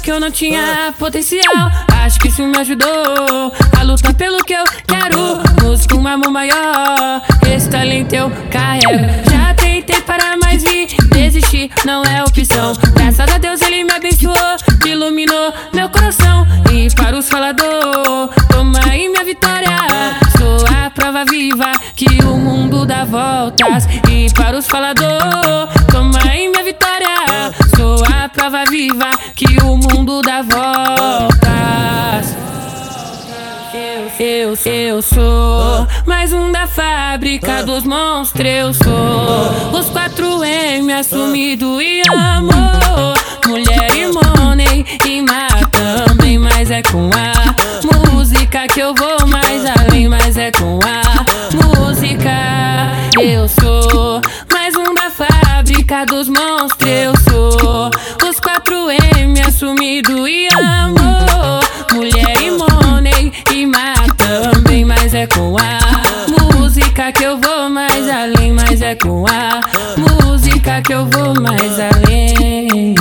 que eu não tinha potencial. Acho que isso me ajudou a lutar pelo que eu quero. Músico, um amor maior, esse talento eu carrego. Já tentei parar, mas vi desistir, não é opção. Graças a Deus ele me abençoou, iluminou meu coração. E para os falador, toma aí minha vitória. Sou a prova viva que o mundo dá voltas. E para os falador, toma aí minha vitória. Sou a prova viva que o mundo dá voltas. Eu sou mais um da fábrica dos monstros. Eu sou os 4M assumido e amor. Mulher e money, rima também, mas é com a música que eu vou mais além. Mas é com a música. Eu sou mais um da fábrica dos monstros. Eu sou os 4M assumido e amor. Mulher e money, rima também, mas é com a música que eu vou mais além. Mas é com a música que eu vou mais além.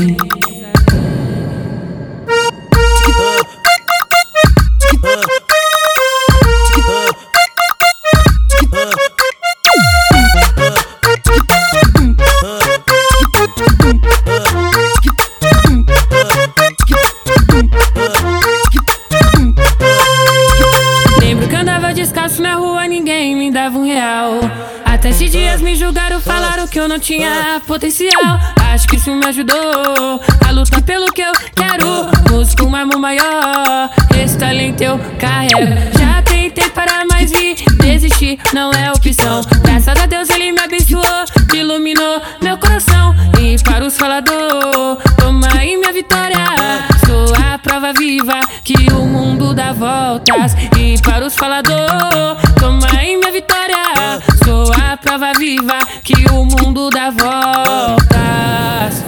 Descalço na rua, ninguém me dava R$1. Até esses dias me julgaram, falaram que eu não tinha potencial. Acho que isso me ajudou a lutar pelo que eu quero. Músico, um amor maior, esse talento eu carrego. Já tentei parar, mas vi desistir, não é opção. Graças a Deus ele me abençoou, iluminou meu coração. E para os falador, toma aí minha vitória. Sou a prova viva que o mundo dá voltas. E para os falador, toma aí minha vitória. Sou a prova viva que o mundo dá voltas.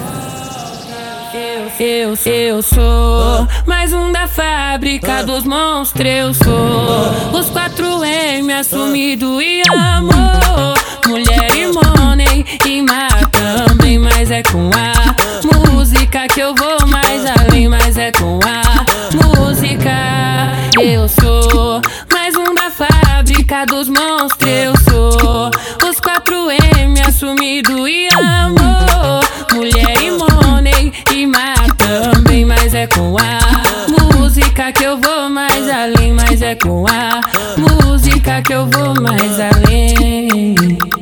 Eu sou mais um da fábrica dos monstros. Eu sou os 4M assumido e amor. Mulher e money, rima também, mas é com a música que eu vou mais além. Mas é com a música. Eu sou mais um da fábrica dos monstros. Eu sou os 4M assumido e amor. Mulher e money, rima também, mas é com a música que eu vou mais além. Mas é com a música que eu vou mais além.